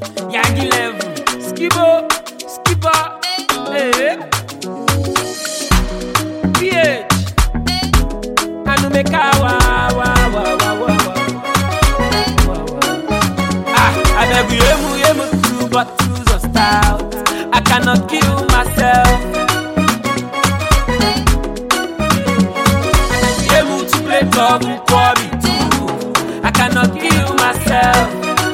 Yangi level, Skibo, Skipper, eh? PH, Anu meka wa. I beg you, emu 2 bottles of stout. I cannot kill myself. Emu 2 plates of nkwobi too. I cannot kill myself.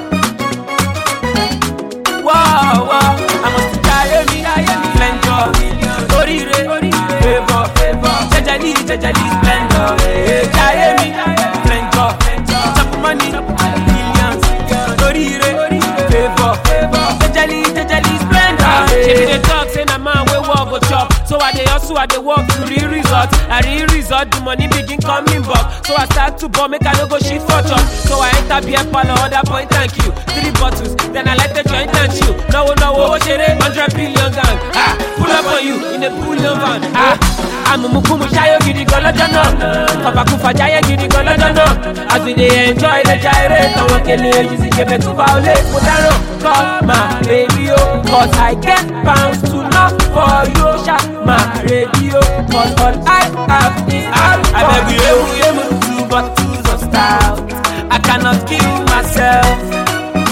Wow, I must die me, splendor, orire, favor, jejali, splendor, die me, splendor, chop money, millions, orire, favor, jejali, splendor. She dey talk say na man wey work go chop, so I dey hustle, I dey work to real result. I real result, the money begin coming back. So I start to ball, make I no go shit for chop. So I enter beer parlor, order point thank you, 3 bottles, then I light the joint and chill. No, shere 100 billion gang. Pull up on you in a pull up van. I'm a mukumu shayo gidi golodano. Papa kufa jaya gidi golodano. As we dey enjoy the gyrate, no one can use it to violate. Mutaro, call my radio, cause I get pounds to knock for you. Shut my radio, cause all I have is alcohol. I beg you, 2 bottles of stout. I cannot kill myself.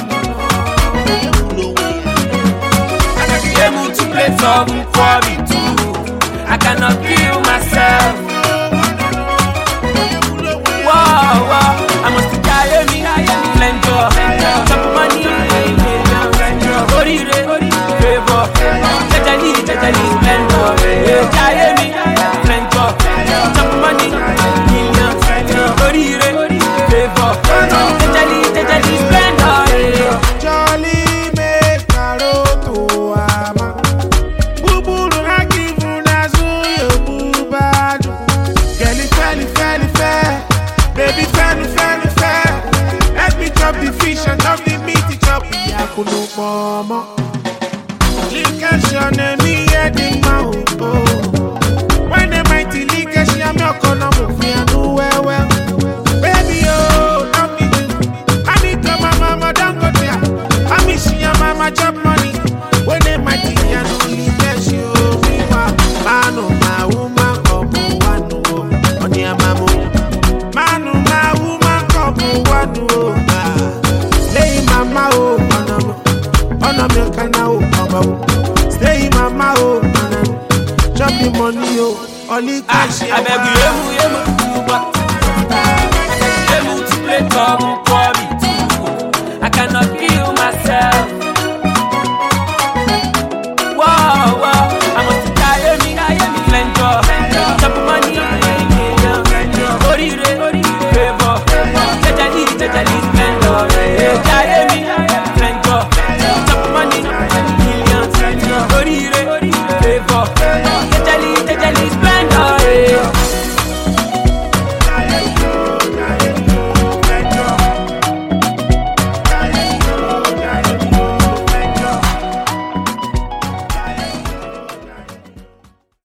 Emu 2 plates of nkwobi too. I cannot kill myself. Wow, I must die me, splendor, chop money, orire, favor, jejali, splendor, die me, splendor, chop money, millions, orire, favor, jejali, splendor. Jolly make Naruto ama. Buburu hakivu nazuyo bubadu. Girlie fair, baby fair. Let me chop the fish and chop the meat, chop the yakunu mama. Linkation me heading my when the mighty linkation I'm your corner move me and do well. Baby don't be I need to my mama don't go there. I miss your mama chop money. When they mighty and only bless you. Manu ma woman couple one on your mama. Manu ma woman couple one stay mama on a milk and now stay mama chop the money only cash. I beg you,